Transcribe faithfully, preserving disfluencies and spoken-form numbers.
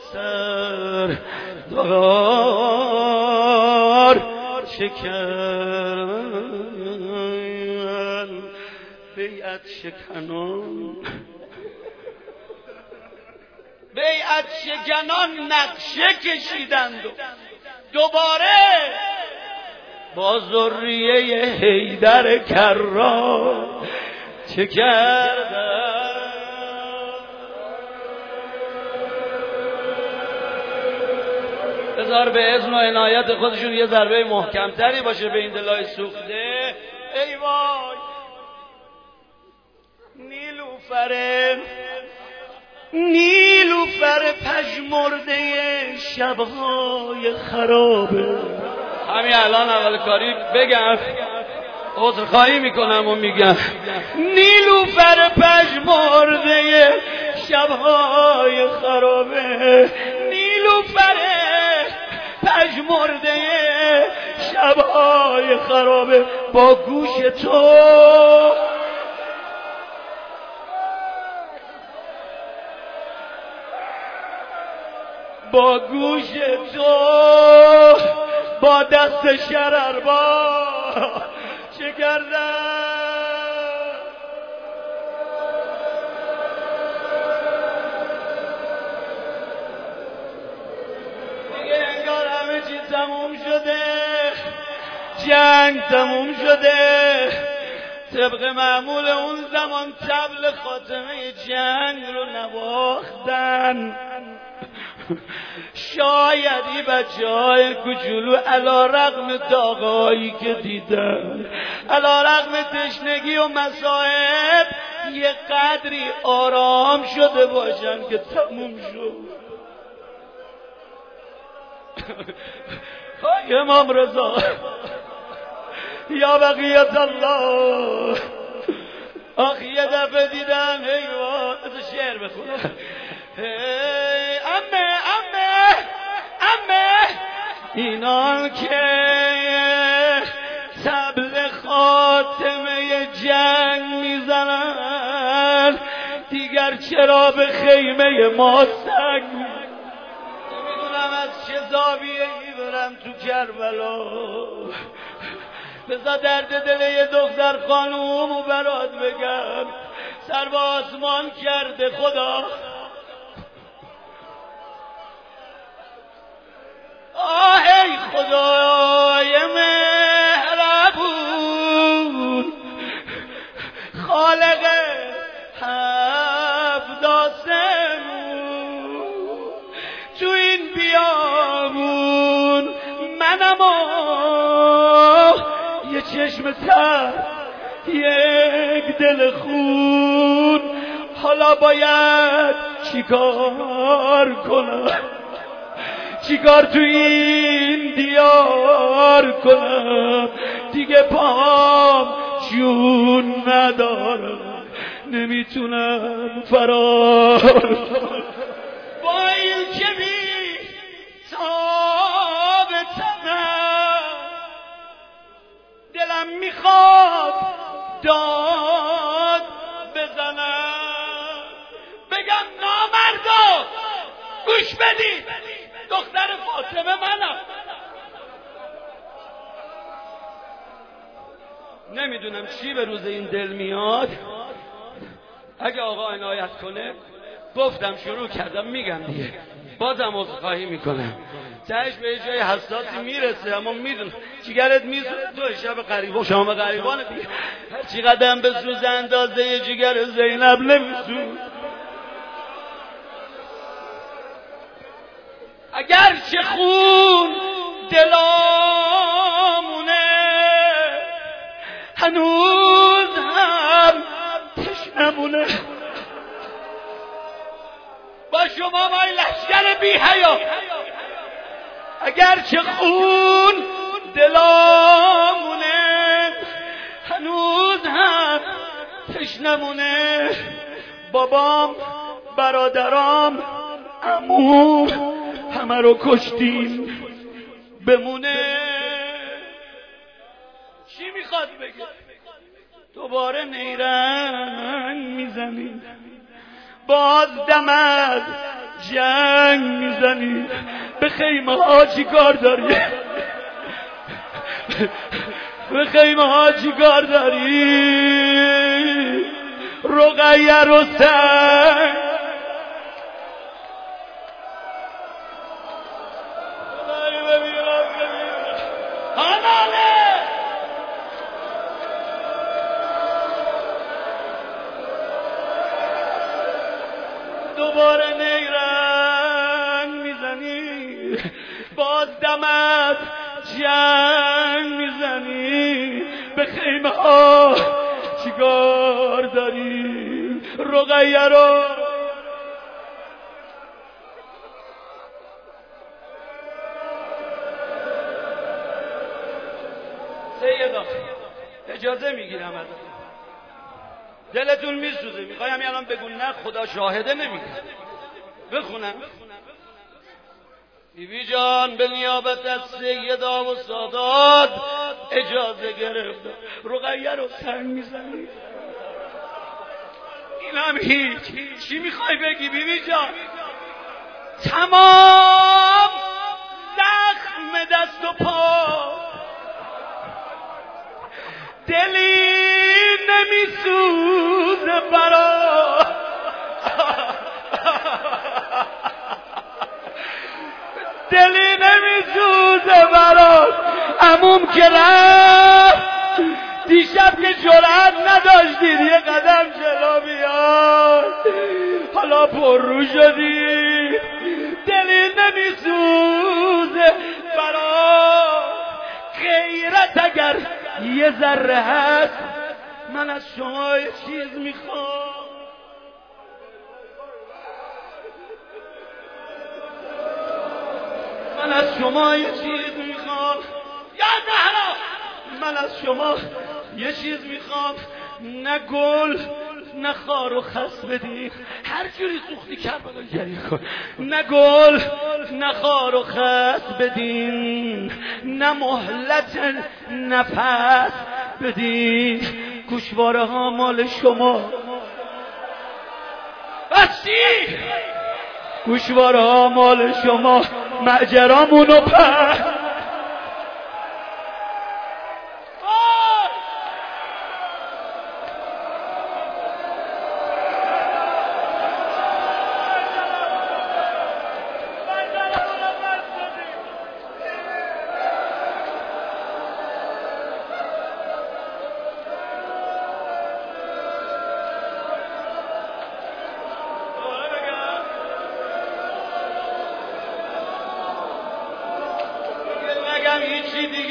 سر دار شکن بیعت شکنان بیعت شکنان نقشه کشیدند و دوباره با ذریه حیدر کرار چه کردن؟ بذار به اذن و عنایت خودشون یه ضربه محکمتری باشه به این دلای سوخته. ای وای نیلوفر نیلوفر پژمرده شبهای خرابه. همین الان اول کاری بگم عذرخواهی میکنم و میگم نیلوفر پژمرده شبهای خرابه، نیلوفر پژمرده شبهای خرابه، با گوش تو با گوش تو با دست شرر با چه کردن؟ دیگه انگار همه چیز تموم شده، جنگ تموم شده. طبق معمول اون زمان طبل خاتمه جنگ رو نواختن. شایدی بچه های کوچولو علا رغم داغایی که دیدن، علا رغم تشنگی و مصائب، یه قدری آرام شده باشن که تموم شد. امام رضا یا بقیت الله آخ یه دفعه دیدن حیوان شعر بخونم. امه امه امه اینان که طبل خاتمه جنگ میزنن دیگر چرا به خیمه ما سنگ؟ نمیدونم از چه زاویه ای برم تو کربلا، بذار درد دل یه دختر خانومو برات بگم. سر به آسمان کرده خدا، آه ای خدای مهربون، خالق هفت آسمون، تو این بیابون منم و یه چشم تر یک دل خون، حالا باید چیکار کنم، چیکار تو این دیار کنم؟ دیگه پام جون ندارم، نمیتونم فرار با این که بی تاب تنم، دلم میخواد داد بزنم، بگم نامردا گوش بدید دختر فاطمه منم. نمیدونم چی به روز این دل میاد. اگه آقا عنایت کنه، گفتم شروع کردم میگم دیگه، بازم عذرخواهی میکنم. تهش به یه جای حساسی میرسه، اما میدونم جیگرت میسوزه. تو شب غریبان شام غریبان دیگه، هر چی قدم به سوز اندازه جیگر زینب نمیسوز. اگر چه خون دلامونه هنوز هم تشنمونه. با شما مای لشکر بی حیا، اگر چه خون دلامونه هنوز هم تشنمونه. بابام، برادرام، عموم همه رو کشتیم بمونه. چی میخواد بگه؟ دوباره نیرنگ میزنیم، باز دم از جنگ میزنی؟ به خیمه ها چی کار داری؟ به خیمه ها چی کار داری؟ رقیه رو سنگ دوباره نیرنگ میزنی، باز دمت جنگ میزنی، به خیمه ها چیکار داری؟ رقیه رو سیدا اجازه میگیرم ازتون، دلتون میسوزه، میخوایم الان بگون نه خدا شاهده نمیگه، بخونم. بیبی جان به نیابت از سیدا و سادات اجازه گرفت، رقیه رو سنگ میزنی؟ اینم هیچ. چی میخوای بگی بیبی جان؟ تمام زخم دست و پا، دلی نمیسوزه برا، دلی نمیسوزه برا عموم که رفت دیشب که جرأت نداشتید یه قدم جلو بیاد، حالا پر رو شدی، دلی نمیسوزه برا. غیرت اگر یه ذره هست من از شما یه چیز میخوام، من از شما یه چیز میخوام یا زهرا، من از شما یه چیز میخوام، نه گل نه خار و خس بدین، هر جوری سوختی کربلا گریه کن، نه گل نه خار و خس بدین، نه مهلت نفس بدین، گوشواره ها مال شما. بس چی؟ گوشواره ها مال شما، معجرامونو پر هیچی دیگه